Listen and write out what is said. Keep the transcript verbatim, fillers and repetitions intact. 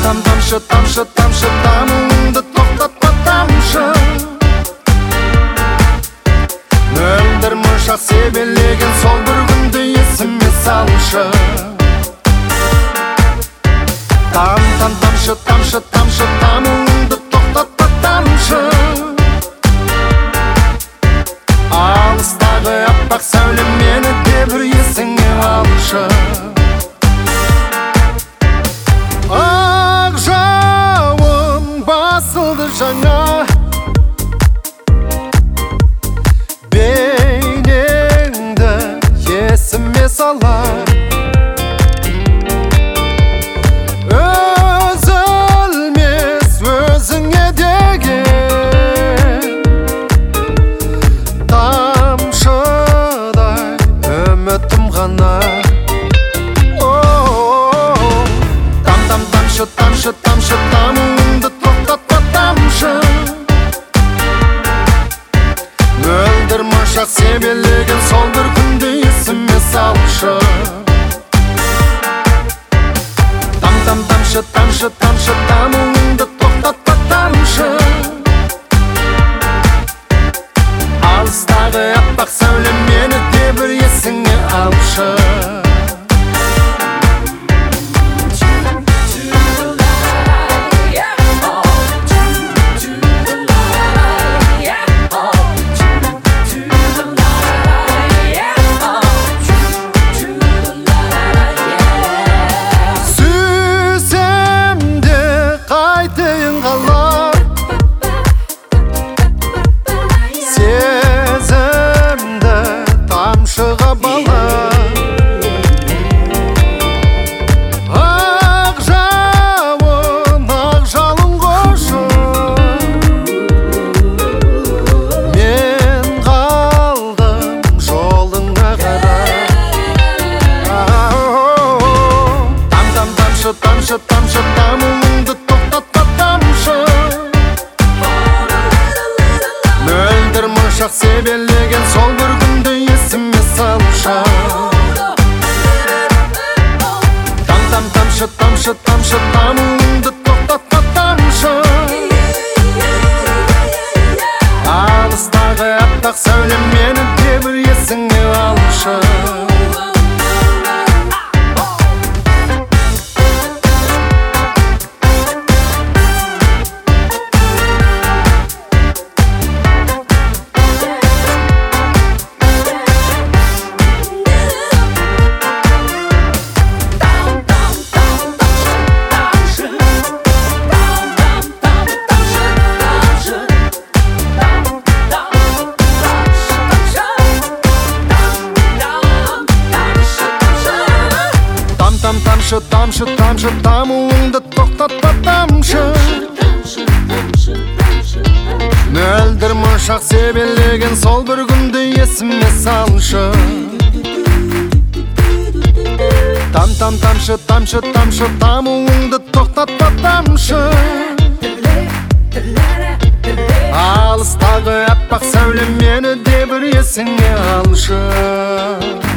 Там тамшы, тамшы, тамшы, тамыңды тоқтатпа тамшы. Мөлдір мұншақ себелеген сол бір күнді есіме салшы. Там, там, тамшы, тамшы, тамшы, тамыңды тоқтатпа тамшы. Алыстағы аппақ сәуле мені де бір есіңе алшы. Ақ жауын басылды жаңа, бейнеңді есіме сала. Өзілмес өзіңе деген тамшыдай үмітім ғана. Тамшы, тамшы, тамыңды тоқтатпа тамшы. Мөлдір мұншақ себелеген сол бір күнді есіме салшы. Там, там, тамшы, тамшы, тамшы, тамыңды тоқтатпа тамшы. Алыстағы аппақ сәуле мені де бір есіңе алшы. Тамшы, тамшы, тамыңды тоқтатпа тамшы. Мөлдір мұншақ себелеген сол бір күнді есіме салшы. Там, там, тамшы, тамшы, тамшы, тамыңды тоқтатпа тамшы. Алыстағы аппақ сәуле мені де бір есіңе алшы. Тамшы, тамшы, тамшы, тамыңды тоқтатпа тамшы. Мөлдір мұншақ себелеген сол бір күнді есіме салшы. Там, там, тамшы, тамшы, тамшы, тамыңды тоқтатпа тамшы. Алыстағы аппақ сәуле мені де бір есіңе алшы.